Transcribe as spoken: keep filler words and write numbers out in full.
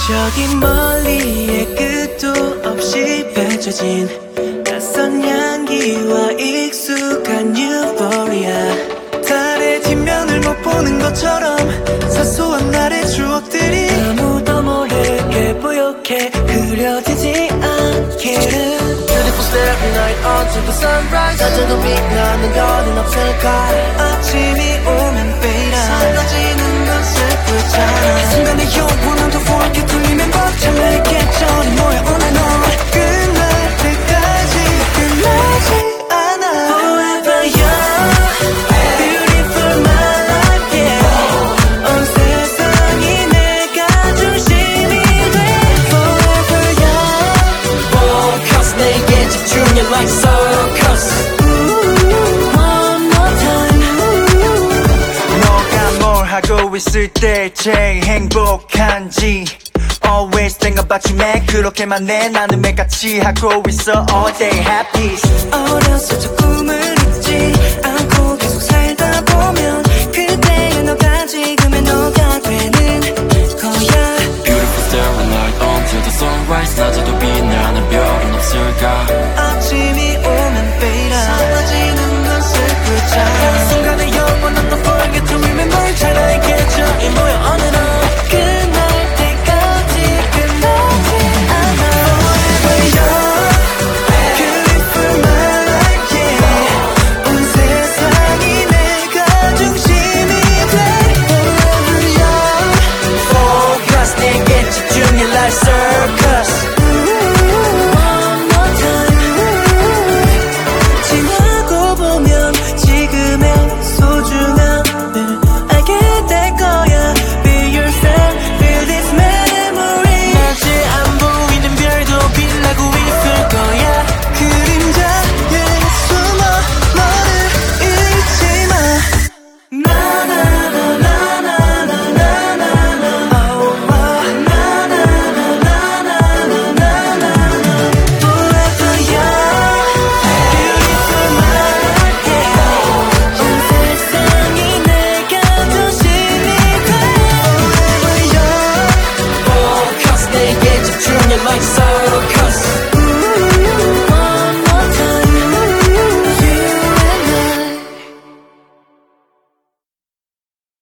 저기 멀리에 끝도 없이 펼쳐진 낯선 향기와 익숙한 유포리아. 달의 뒷면을 못 보는 것처럼 사소한 날의 추억들이 아무도 모르게 뽀얗게 그려지지 않기를. Beautiful starry night until the sunrise. 낮에도 빛나는 별은 없을까. 아침이 오면 fade out. 사라지는 건 슬프잖아. 이 순간의 영원한 더 forget to remember. 찰나의 계절이 모여 on and on. 끝날 때까지 끝나지 않아. Forever young, beautiful my life, yeah. 온 세상이 내가 중심이 돼. Forever young, focus 내게 집중해 like circus. One more time. 너가 뭘 하고 있을 때 제일 행복한지 Always think about you man. 그렇게만 내 나는 매같이 하고 있어 all day happy. 어렸을 적 꿈을 잊지 않고 계속 살다 보면 그때의 너가 지금의 너가 되는 거야. Beautiful starry night until the sunrise. 낮에도 빛나는 별은 없을까. 아침이 오면 fade out. 사라지는 건 슬프잖아. 순간의 영원한 너 forget to remember. 찰나의 계절이 모여 on and on. 끝날 때까지 끝나지 않아. Forever young, beautiful my life, yeah. 온 세상이 내가 중심이 돼. Forever young, Focus 내게 집중해 like circus. one more time. 지나고 보면 지금의 소중함을 알게 될 거야. Be yourself, feel this memory. 낮에 안 보이는 별도 빛나고 있을 거야. 그림자에 숨어 너를 잊지 마. 나나나나나나나나나. Oh, oh. 나나나나나나나나나. Forever young, beautiful my life, yeah. 온 세상이 내가 중심이 돼. Forever young, Focus 내게 집중해 like circus.